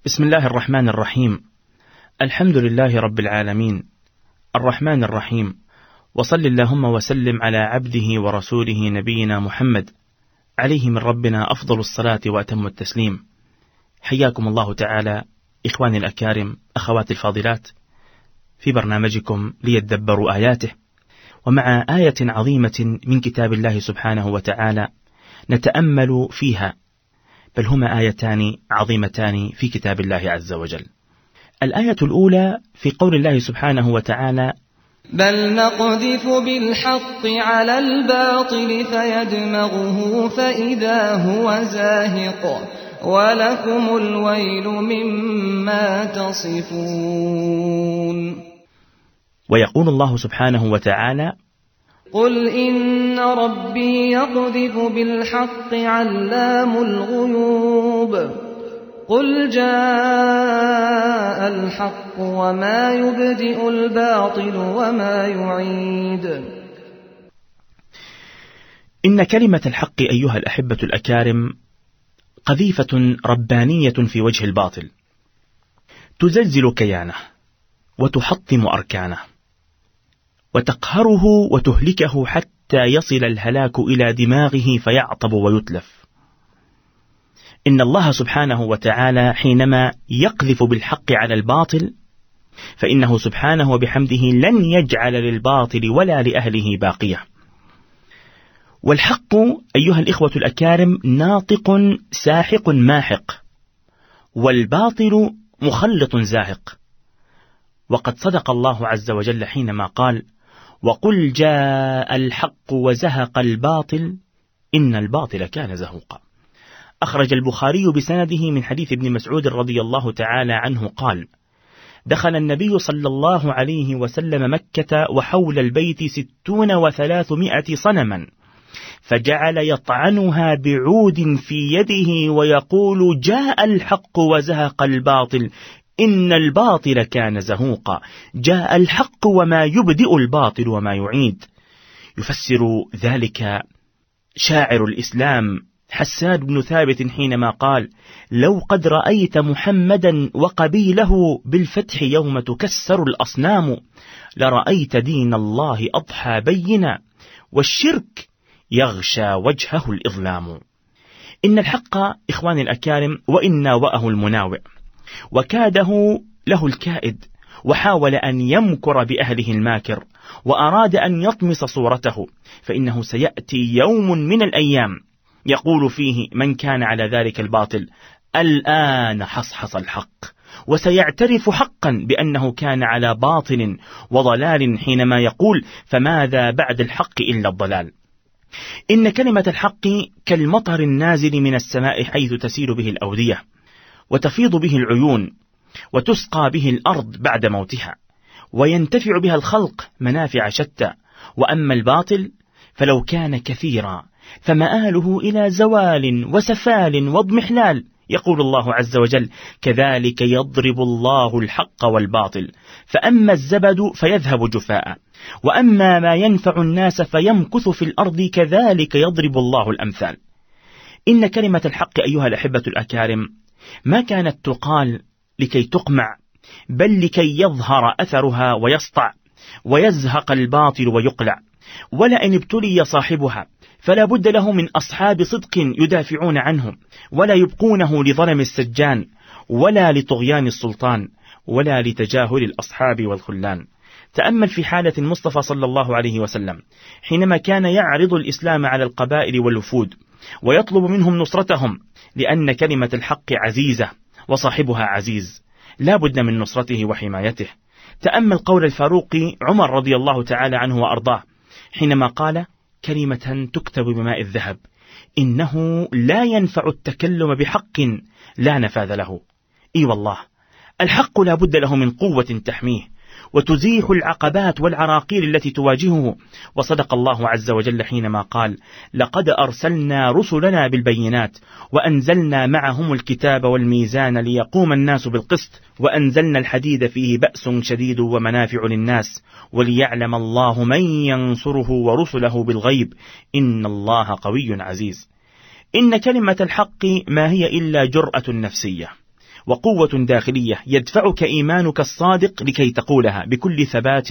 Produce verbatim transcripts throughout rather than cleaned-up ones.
بسم الله الرحمن الرحيم. الحمد لله رب العالمين الرحمن الرحيم، وصل اللهم وسلم على عبده ورسوله نبينا محمد عليه من ربنا أفضل الصلاة وأتم التسليم. حياكم الله تعالى إخواني الأكارم، أخواتي الفاضلات، في برنامجكم ليدبروا آياته، ومع آية عظيمة من كتاب الله سبحانه وتعالى نتأمل فيها، بل هما آيتان عظيمتان في كتاب الله عز وجل. الآية الأولى في قول الله سبحانه وتعالى: بل نقذف بالحق على الباطل فيدمغه فإذا هو زاهق ولكم الويل مما تصفون. ويقول الله سبحانه وتعالى: قل إن ربي يقذف بالحق علام الغيوب قل جاء الحق وما يبدئ الباطل وما يعيد. إن كلمة الحق أيها الأحبة الأكارم قذيفة ربانية في وجه الباطل، تزلزل كيانه وتحطم أركانه وتقهره وتهلكه حتى يصل الهلاك إلى دماغه فيعطب ويتلف. إن الله سبحانه وتعالى حينما يقذف بالحق على الباطل فإنه سبحانه وبحمده لن يجعل للباطل ولا لأهله باقية. والحق أيها الإخوة الأكارم ناطق ساحق ماحق، والباطل مخلط زاهق. وقد صدق الله عز وجل حينما قال: وقل جاء الحق وزهق الباطل إن الباطل كان زهوقا. أخرج البخاري بسنده من حديث ابن مسعود رضي الله تعالى عنه قال: دخل النبي صلى الله عليه وسلم مكة وحول البيت ستون وثلاثمائة صنما، فجعل يطعنها بعود في يده ويقول: جاء الحق وزهق الباطل إن الباطل كان زهوقا. جاء الحق وما يبدئ الباطل وما يعيد. يفسر ذلك شاعر الإسلام حسان بن ثابت حينما قال: لو قد رأيت محمدا وقبيله بالفتح يوم تكسر الأصنام لرأيت دين الله أضحى بينا والشرك يغشى وجهه الإظلام. إن الحق إخواني الأكارم وإن ناوأه المناوئ وكاده له الكائد، وحاول أن يمكر بأهله الماكر، وأراد أن يطمس صورته، فإنه سيأتي يوم من الأيام يقول فيه من كان على ذلك الباطل: الآن حصحص الحق، وسيعترف حقا بأنه كان على باطل وضلال حينما يقول: فماذا بعد الحق إلا الضلال. إن كلمة الحق كالمطر النازل من السماء حيث تسيل به الأودية وتفيض به العيون وتسقى به الأرض بعد موتها، وينتفع بها الخلق منافع شتى. وأما الباطل فلو كان كثيرا فمآله إلى زوال وسفال واضمحلال. يقول الله عز وجل: كذلك يضرب الله الحق والباطل فأما الزبد فيذهب جفاء وأما ما ينفع الناس فيمكث في الأرض كذلك يضرب الله الأمثال. إن كلمة الحق أيها الأحبة الأكارم ما كانت تقال لكي تقمع، بل لكي يظهر أثرها ويسطع ويزهق الباطل ويقلع. ولئن ابتلي صاحبها فلا بد له من أصحاب صدق يدافعون عنه ولا يبقونه لظلم السجان ولا لطغيان السلطان ولا لتجاهل الأصحاب والخلان. تأمل في حالة المصطفى صلى الله عليه وسلم حينما كان يعرض الإسلام على القبائل والوفود ويطلب منهم نصرتهم، لأن كلمة الحق عزيزة وصاحبها عزيز، لا بد من نصرته وحمايته. تأمل قول الفاروق عمر رضي الله تعالى عنه وأرضاه حينما قال: كلمة تكتب بماء الذهب إنه لا ينفع التكلم بحق لا نفاذ له. إي والله الحق لا بد له من قوة تحميه وتزيح العقبات والعراقيل التي تواجهه. وصدق الله عز وجل حينما قال: لقد أرسلنا رسلنا بالبينات وأنزلنا معهم الكتاب والميزان ليقوم الناس بالقسط وأنزلنا الحديد فيه بأس شديد ومنافع للناس وليعلم الله من ينصره ورسله بالغيب إن الله قوي عزيز. إن كلمة الحق ما هي إلا جرأة نفسية وقوة داخلية يدفعك إيمانك الصادق لكي تقولها بكل ثبات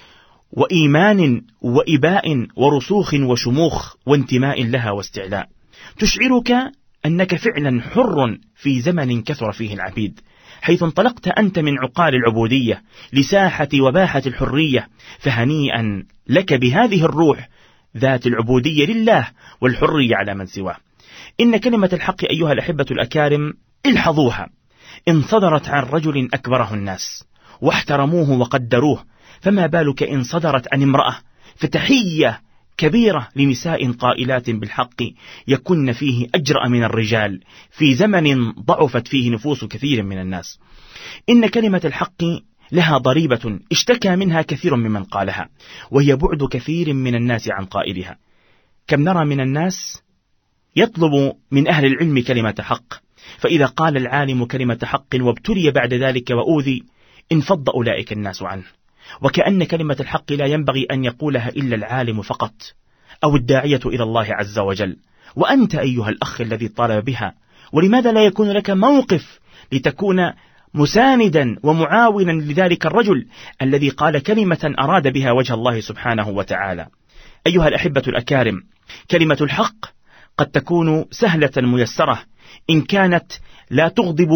وإيمان وإباء ورسوخ وشموخ وانتماء لها واستعلاء، تشعرك أنك فعلا حر في زمن كثر فيه العبيد، حيث انطلقت أنت من عقال العبودية لساحة وباحة الحرية، فهنيئا لك بهذه الروح ذات العبودية لله والحرية على من سواه. إن كلمة الحق أيها الأحبة الأكارم الحظوها إن صدرت عن رجل أكبره الناس واحترموه وقدروه، فما بالك إن صدرت عن امرأة، فتحية كبيرة لنساء قائلات بالحق يكن فيه أجرأ من الرجال في زمن ضعفت فيه نفوس كثير من الناس. إن كلمة الحق لها ضريبة اشتكى منها كثير ممن قالها، وهي بعد كثير من الناس عن قائلها. كم نرى من الناس يطلب من أهل العلم كلمة حق، فإذا قال العالم كلمة حق وابتلي بعد ذلك وأوذي انفض أولئك الناس عنه، وكأن كلمة الحق لا ينبغي أن يقولها إلا العالم فقط أو الداعية إلى الله عز وجل. وأنت أيها الأخ الذي طالب بها، ولماذا لا يكون لك موقف لتكون مساندا ومعاونا لذلك الرجل الذي قال كلمة أراد بها وجه الله سبحانه وتعالى؟ أيها الأحبة الأكارم، كلمة الحق قد تكون سهلة ميسرة إن كانت لا تغضب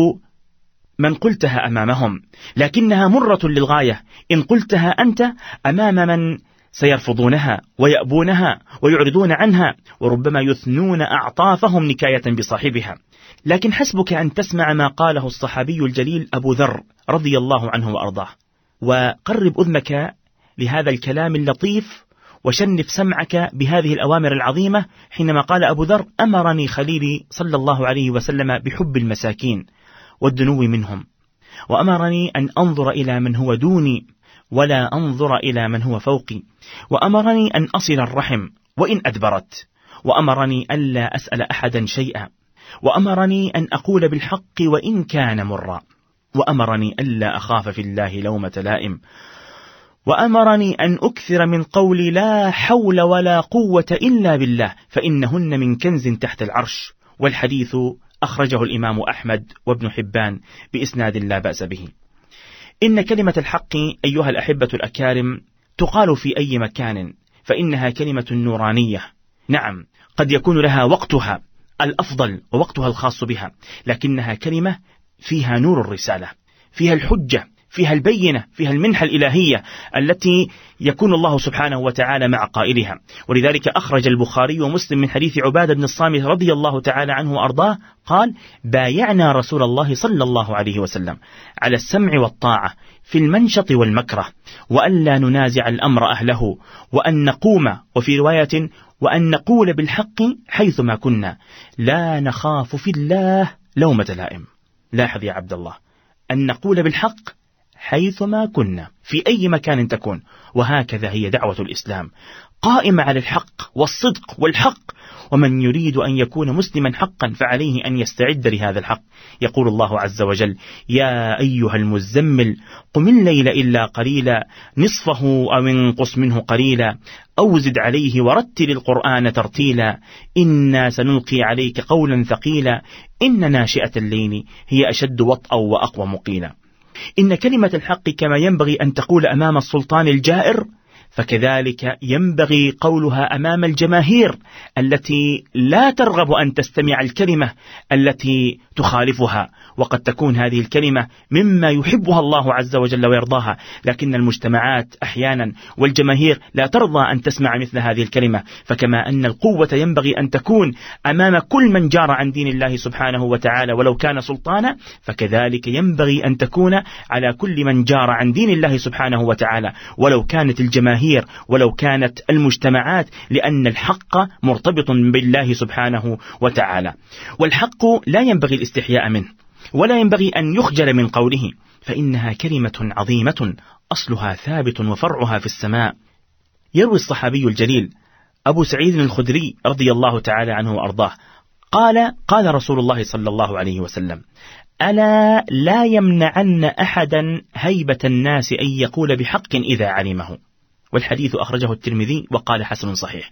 من قلتها أمامهم، لكنها مرة للغاية إن قلتها أنت أمام من سيرفضونها ويأبونها ويعرضون عنها، وربما يثنون أعطافهم نكاية بصاحبها. لكن حسبك أن تسمع ما قاله الصحابي الجليل أبو ذر رضي الله عنه وأرضاه، وقرب أذنك لهذا الكلام اللطيف وشنف سمعك بهذه الأوامر العظيمة، حينما قال أبو ذر: أمرني خليلي صلى الله عليه وسلم بحب المساكين والدنو منهم، وأمرني أن أنظر إلى من هو دوني ولا أنظر إلى من هو فوقي، وأمرني أن أصل الرحم وإن أدبرت، وأمرني ألا أسأل أحدا شيئا، وأمرني أن أقول بالحق وإن كان مرا، وأمرني ألا أخاف في الله لومة لائم، وأمرني أن أكثر من قولي لا حول ولا قوة إلا بالله، فإنهن من كنز تحت العرش. والحديث أخرجه الإمام أحمد وابن حبان بإسناد لا بأس به. إن كلمة الحق أيها الأحبة الأكارم تقال في أي مكان، فإنها كلمة نورانية. نعم، قد يكون لها وقتها الأفضل ووقتها الخاص بها، لكنها كلمة فيها نور الرسالة، فيها الحجة، فيها البينة، فيها المنحة الإلهية التي يكون الله سبحانه وتعالى مع قائلها. ولذلك أخرج البخاري ومسلم من حديث عبادة بن الصامت رضي الله تعالى عنه وأرضاه قال: بايعنا رسول الله صلى الله عليه وسلم على السمع والطاعة في المنشط والمكره، وأن لا ننازع الأمر أهله، وأن نقوم، وفي رواية وأن نقول بالحق حيثما كنا، لا نخاف في الله لومة لائم. لاحظ يا عبد الله، أن نقول بالحق حيثما كنا في أي مكان تكون. وهكذا هي دعوة الإسلام، قائمة على الحق والصدق والحق، ومن يريد أن يكون مسلما حقا فعليه أن يستعد لهذا الحق. يقول الله عز وجل: يا أيها المزمل قم الليل إلا قليلا نصفه أو انقص منه قليلا أو زد عليه ورتل القرآن ترتيلا إنا سنلقي عليك قولا ثقيلا إن ناشئة الليل هي أشد وطئا وأقوى مقيلا. إن كلمة الحق كما ينبغي أن تقول أمام السلطان الجائر، فكذلك ينبغي قولها أمام الجماهير التي لا ترغب أن تستمع الكلمة التي تخالفها، وقد تكون هذه الكلمة مما يحبها الله عز وجل ويرضاها، لكن المجتمعات أحيانا والجماهير لا ترضى أن تسمع مثل هذه الكلمة. فكما أن القوة ينبغي أن تكون أمام كل من جار عن دين الله سبحانه وتعالى ولو كان سلطانا، فكذلك ينبغي أن تكون على كل من جار عن دين الله سبحانه وتعالى ولو كانت الجماهير ولو كانت المجتمعات، لأن الحق مرتبط بالله سبحانه وتعالى. والحق لا ينبغي الاستحياء منه ولا ينبغي أن يخجل من قوله، فإنها كلمة عظيمة أصلها ثابت وفرعها في السماء. يروي الصحابي الجليل أبو سعيد الخدري رضي الله تعالى عنه وأرضاه قال: قال رسول الله صلى الله عليه وسلم: ألا لا يمنعن أحدا هيبة الناس أن يقول بحق إذا علمه. والحديث أخرجه الترمذي وقال حسن صحيح.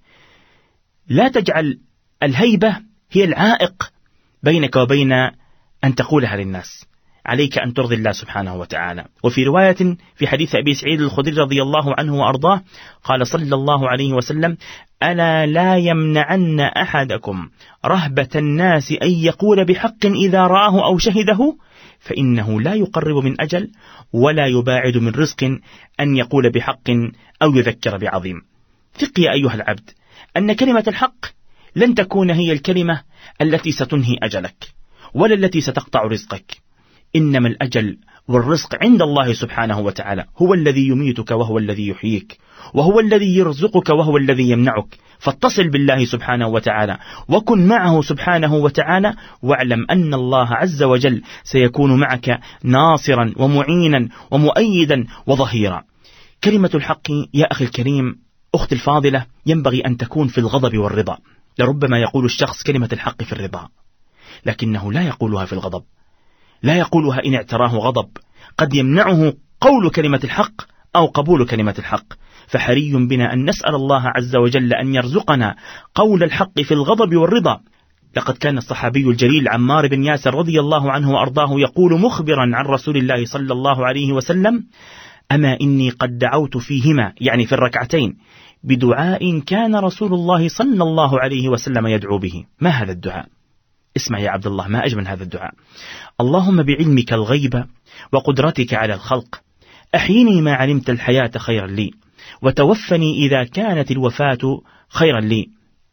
لا تجعل الهيبة هي العائق بينك وبين أن تقولها للناس، عليك أن ترضي الله سبحانه وتعالى. وفي رواية في حديث أبي سعيد الخدري رضي الله عنه وأرضاه قال صلى الله عليه وسلم: ألا لا يمنعن أحدكم رهبة الناس أن يقول بحق إذا رآه أو شهده، فإنه لا يقرب من أجل ولا يباعد من رزق أن يقول بحق أو يذكر بعظيم. ثق يا أيها العبد أن كلمة الحق لن تكون هي الكلمة التي ستنهي أجلك ولا التي ستقطع رزقك، إنما الأجل والرزق عند الله سبحانه وتعالى، هو الذي يميتك وهو الذي يحييك، وهو الذي يرزقك وهو الذي يمنعك. فاتصل بالله سبحانه وتعالى وكن معه سبحانه وتعالى، واعلم أن الله عز وجل سيكون معك ناصرا ومعينا ومؤيدا وظهيرا. كلمة الحق يا أخي الكريم، أختي الفاضلة، ينبغي أن تكون في الغضب والرضا. لربما يقول الشخص كلمة الحق في الرضا لكنه لا يقولها في الغضب، لا يقولها إن اعتراه غضب، قد يمنعه قول كلمة الحق أو قبول كلمة الحق. فحري بنا أن نسأل الله عز وجل أن يرزقنا قول الحق في الغضب والرضا. لقد كان الصحابي الجليل عمار بن ياسر رضي الله عنه وأرضاه يقول مخبرا عن رسول الله صلى الله عليه وسلم: أما إني قد دعوت فيهما، يعني في الركعتين، بدعاء كان رسول الله صلى الله عليه وسلم يدعو به. ما هذا الدعاء؟ اسمع يا عبد الله، ما أجمل هذا الدعاء: اللهم بعلمك الغيب وقدرتك على الخلق أحيني ما علمت الحياة خيرا لي، وتوفني إذا كانت الوفاة خيرا لي،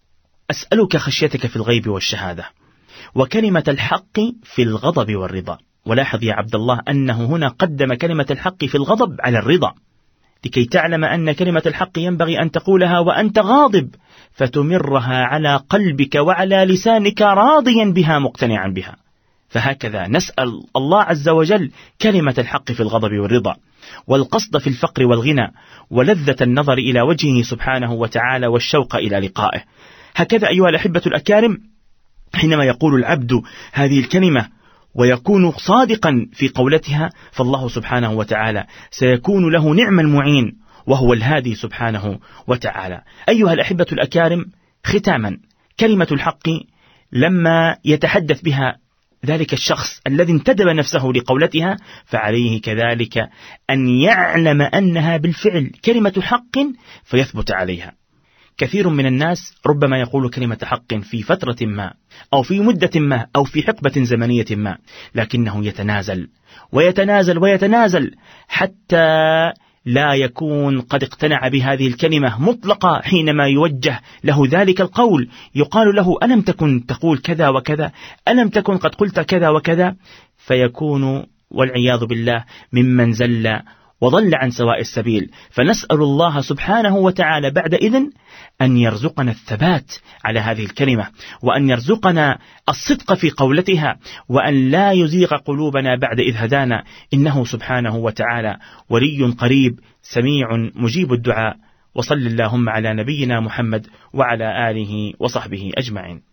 أسألك خشيتك في الغيب والشهادة، وكلمة الحق في الغضب والرضا. ولاحظ يا عبد الله أنه هنا قدم كلمة الحق في الغضب على الرضا، لكي تعلم أن كلمة الحق ينبغي أن تقولها وأنت غاضب، فتمرها على قلبك وعلى لسانك راضيا بها مقتنعا بها. فهكذا نسأل الله عز وجل كلمة الحق في الغضب والرضا، والقصد في الفقر والغنى، ولذة النظر إلى وجهه سبحانه وتعالى والشوق إلى لقائه. هكذا أيها الأحبة الأكارم، حينما يقول العبد هذه الكلمة ويكون صادقا في قولتها، فالله سبحانه وتعالى سيكون له نعم المعين وهو الهادي سبحانه وتعالى. أيها الأحبة الأكارم، ختاما، كلمة الحق لما يتحدث بها ذلك الشخص الذي انتدب نفسه لقولتها، فعليه كذلك أن يعلم أنها بالفعل كلمة حق فيثبت عليها. كثير من الناس ربما يقول كلمة حق في فترة ما أو في مدة ما أو في حقبة زمنية ما، لكنه يتنازل ويتنازل ويتنازل حتى لا يكون قد اقتنع بهذه الكلمة مطلقة. حينما يوجه له ذلك القول يقال له: ألم تكن تقول كذا وكذا، ألم تكن قد قلت كذا وكذا، فيكون والعياذ بالله ممن زل وضل عن سواء السبيل. فنسأل الله سبحانه وتعالى بعد إذن أن يرزقنا الثبات على هذه الكلمة، وأن يرزقنا الصدق في قولتها، وأن لا يزيغ قلوبنا بعد إذ هدانا، إنه سبحانه وتعالى ولي قريب سميع مجيب الدعاء. وصل اللهم على نبينا محمد وعلى آله وصحبه أجمعين.